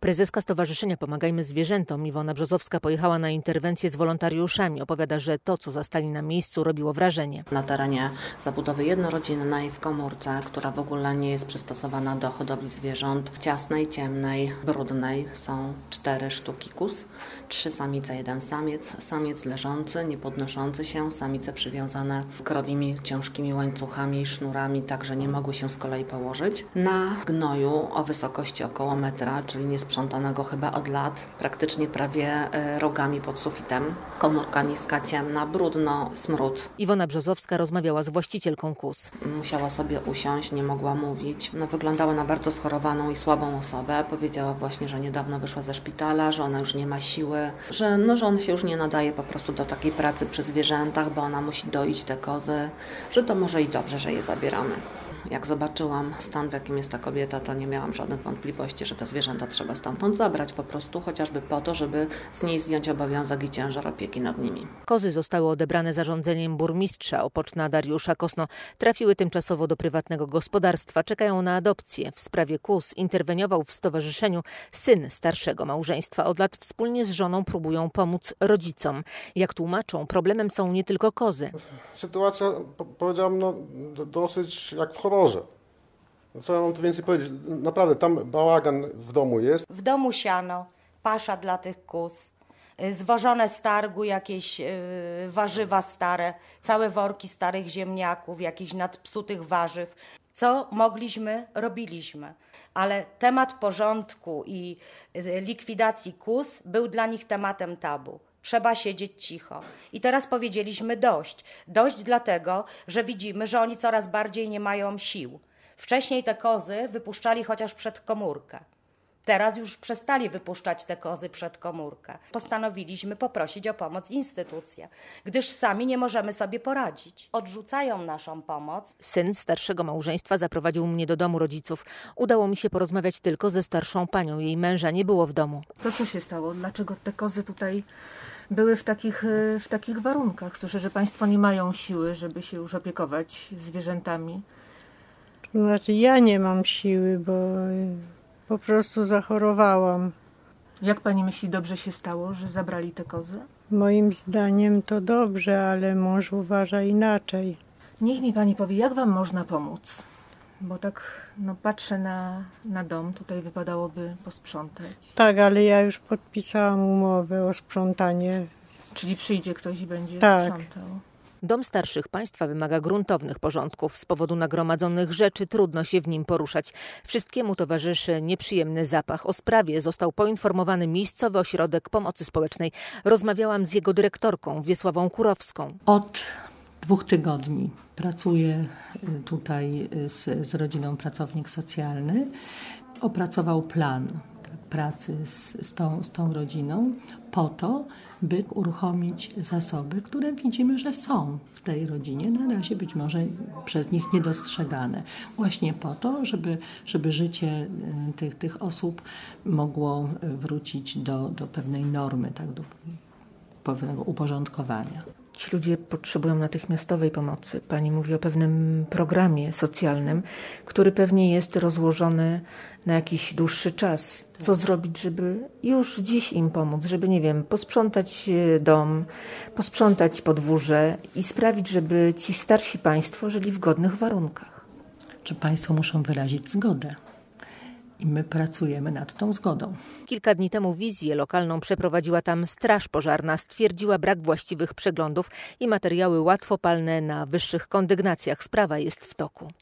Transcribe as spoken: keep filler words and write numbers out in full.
Prezeska Stowarzyszenia Pomagajmy Zwierzętom Iwona Brzozowska pojechała na interwencję z wolontariuszami. Opowiada, że to, co zastali na miejscu, robiło wrażenie. Na terenie zabudowy jednorodzinnej w komórce, która w ogóle nie jest przystosowana do hodowli zwierząt, ciasnej, ciemnej, brudnej, są cztery sztuki kóz, trzy samice, jeden samiec, samiec leżący, nie podnoszący się, samice przywiązane krowimi ciężkimi łańcuchami, sznurami, tak że nie mogły się z kolei położyć. Na gnoju o wysokości około metra, czyli niesprzątanego chyba od lat, praktycznie prawie rogami pod sufitem. Komórka niska, ciemna, brudno, smród. Iwona Brzozowska rozmawiała z właścicielką kóz. Musiała sobie usiąść, nie mogła mówić. No, wyglądała na bardzo schorowaną i słabą osobę. Powiedziała właśnie, że niedawno wyszła ze szpitala, że ona już nie ma siły, że, no, że on się już nie nadaje po prostu do takiej pracy przy zwierzętach, bo ona musi doić te kozy, że to może i dobrze, że je zabieramy. Jak zobaczyłam stan, w jakim jest ta kobieta, to nie miałam żadnych wątpliwości, że te zwierzęta trzeba stamtąd zabrać po prostu, chociażby po to, żeby z niej zdjąć obowiązek i ciężar opieki nad nimi. Kozy zostały odebrane zarządzeniem burmistrza Opoczna Dariusza Kosno. Trafiły tymczasowo do prywatnego gospodarstwa. Czekają na adopcję. W sprawie kóz interweniował w stowarzyszeniu syn starszego małżeństwa. Od lat wspólnie z żoną próbują pomóc rodzicom. Jak tłumaczą, problemem są nie tylko kozy. Sytuacja, powiedziałam, no, dosyć jak w horrorze. Co ja mam tu więcej powiedzieć? Naprawdę, tam bałagan w domu jest. W domu siano, pasza dla tych kóz, zwożone z targu jakieś warzywa stare, całe worki starych ziemniaków, jakichś nadpsutych warzyw. Co mogliśmy, robiliśmy. Ale temat porządku i likwidacji kóz był dla nich tematem tabu. Trzeba siedzieć cicho. I teraz powiedzieliśmy dość. Dość dlatego, że widzimy, że oni coraz bardziej nie mają sił. Wcześniej te kozy wypuszczali chociaż przed komórkę. Teraz już przestali wypuszczać te kozy przed komórkę. Postanowiliśmy poprosić o pomoc instytucje, gdyż sami nie możemy sobie poradzić. Odrzucają naszą pomoc. Syn starszego małżeństwa zaprowadził mnie do domu rodziców. Udało mi się porozmawiać tylko ze starszą panią. Jej męża nie było w domu. To co się stało? Dlaczego te kozy tutaj były w takich, w takich warunkach? Słyszę, że państwo nie mają siły, żeby się już opiekować zwierzętami. To znaczy ja nie mam siły, bo po prostu zachorowałam. Jak pani myśli, dobrze się stało, że zabrali te kozy? Moim zdaniem to dobrze, ale mąż uważa inaczej. Niech mi pani powie, jak wam można pomóc? Bo tak no, patrzę na, na dom, tutaj wypadałoby posprzątać. Tak, ale ja już podpisałam umowę o sprzątanie. Czyli przyjdzie ktoś i będzie tak. sprzątał. Dom starszych państwa wymaga gruntownych porządków. Z powodu nagromadzonych rzeczy trudno się w nim poruszać. Wszystkiemu towarzyszy nieprzyjemny zapach. O sprawie został poinformowany miejscowy ośrodek pomocy społecznej. Rozmawiałam z jego dyrektorką, Wiesławą Kurowską. Od dwóch tygodni pracuję tutaj z, z rodziną pracownik socjalny. Opracował plan pracy z, z, tą, z tą rodziną po to, by uruchomić zasoby, które widzimy, że są w tej rodzinie, na razie być może przez nich niedostrzegane. Właśnie po to, żeby, żeby życie tych, tych osób mogło wrócić do, do pewnej normy, tak, do pewnego uporządkowania. Ci ludzie potrzebują natychmiastowej pomocy. Pani mówi o pewnym programie socjalnym, który pewnie jest rozłożony na jakiś dłuższy czas. Co zrobić, żeby już dziś im pomóc, żeby, nie wiem, posprzątać dom, posprzątać podwórze i sprawić, żeby ci starsi państwo żyli w godnych warunkach? Czy państwo muszą wyrazić zgodę? I my pracujemy nad tą zgodą. Kilka dni temu wizję lokalną przeprowadziła tam straż pożarna. Stwierdziła brak właściwych przeglądów i materiały łatwopalne na wyższych kondygnacjach. Sprawa jest w toku.